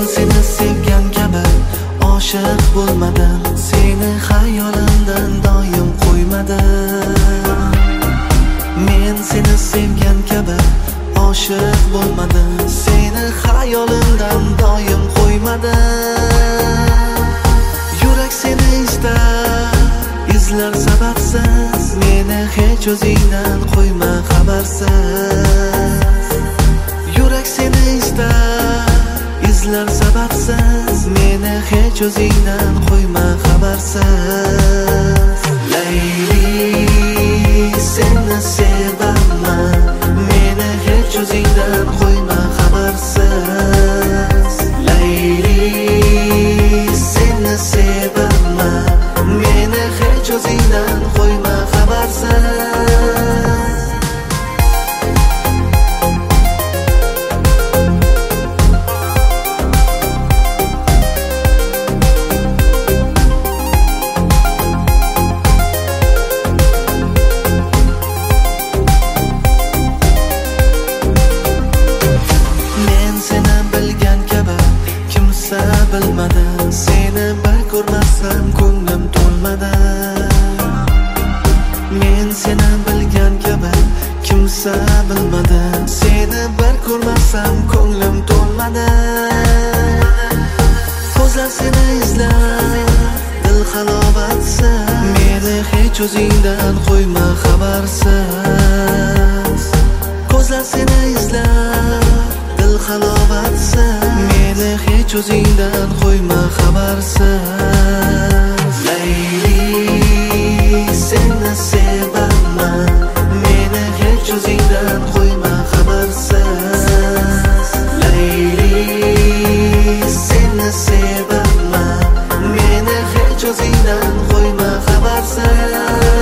seni sevgan kabi oshiq bo'lmadim, seni xayolimdan doim qo'ymadim. Men seni sevgan kabi oshiq bo'lmadim, seni xayolimdan doim qo'ymadim. Yurak seni istar, izlar sababsiz, meni hech o'zingdan qo'yma xabarsiz. Yurak seni istar, izlar sababsiz, meni hech o'zingdan qo'yma xabarsiz. Layli, seni sevaman, meni hech o'zingdan qo'yma xabarsiz. Layli, seni sevaman, meni hech o'zingdan qo'yma xabarsiz. Bilmadim, seni bir ko'rmasam ko'nglim to'lmadi. Men seni bilgan kabi kimsa bilmadi, seni bir ko'rmasam ko'nglim to'lmadi. Ko'zlar seni izlar, dil halovatsiz, meni hech o'zingdan qo'yma xabarsiz. Ko'zlar seni izlar, dil halovatsiz, meni hech o'zingdan qo'yma xabarsiz. Layli, seni sevaman, meni hech o'zingdan qo'yma xabarsiz. Layli, seni sevaman, meni hech o'zingdan qo'yma xabarsiz.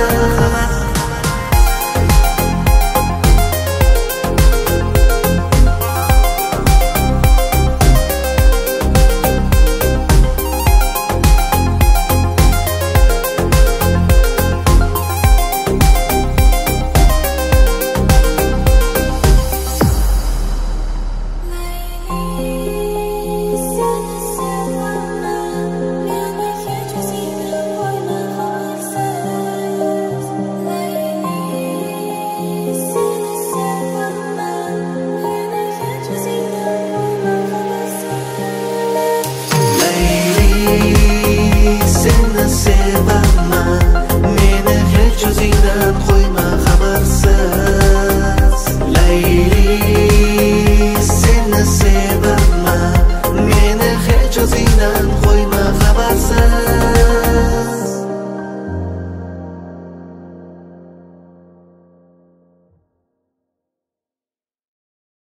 Seni sevaman, meni hech o'zingdan qo'yma xabarsiz. Layli,